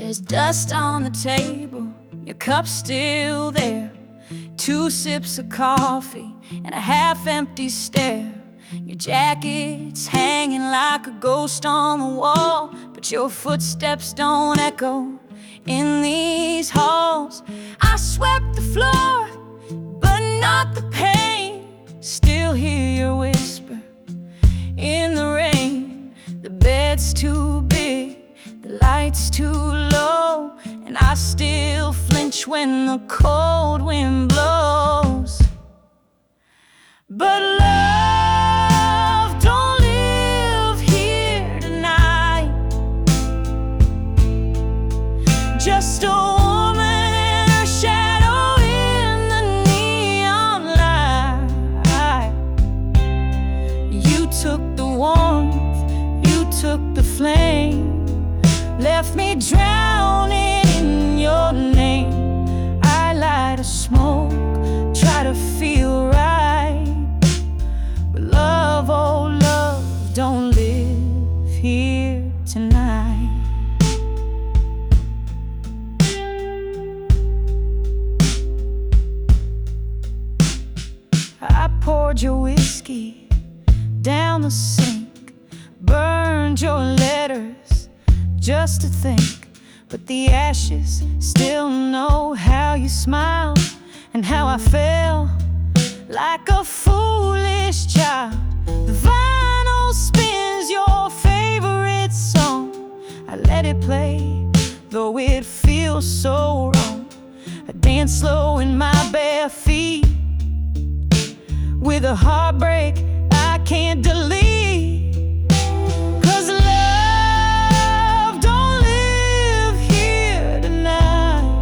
There's dust on the table, your cup's still there. 2 sips of coffee and a half-empty stare. Your jacket's hanging like a ghost on the wall, but your footsteps don't echo in these halls. I swept the floor, but not the pain. Still hear your whisper in the rain. The bed's too big, the light's too low, and I still flinch when the cold wind blows. But love don't live here tonight. Just a woman and her shadow in the neon light. You took the warmth, you took the flame, left me drowning in your name. I light a smoke, try to feel right, but love, oh love, don't live here tonight. I poured your whiskey down the sink, burned your letters just to think, but the ashes still know how you smiled and how I felt like a foolish child. The vinyl spins your favorite song. I let it play, though it feels so wrong. I dance slow in my bare feet, with a heartbreak I can't delete. 'Cause love don't live here tonight.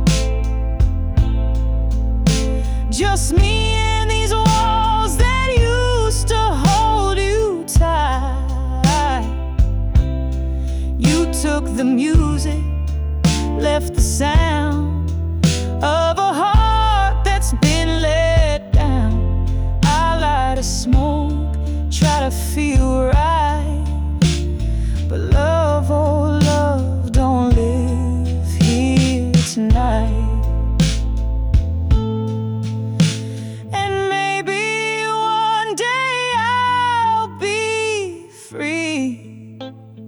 Just me and these walls that used to hold you tight. You took the music, left the sound of a heart that's been let down. I light a smoke, try to feel right, but love, oh love, don't live here tonight. And maybe one day I'll be free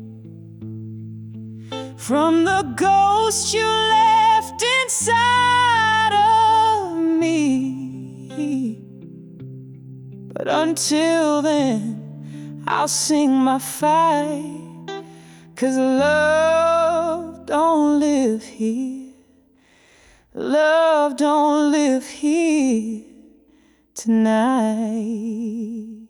from the ghost you left inside of me. But until then, I'll sing my fight, 'cause love don't live here. Love don't live here tonight.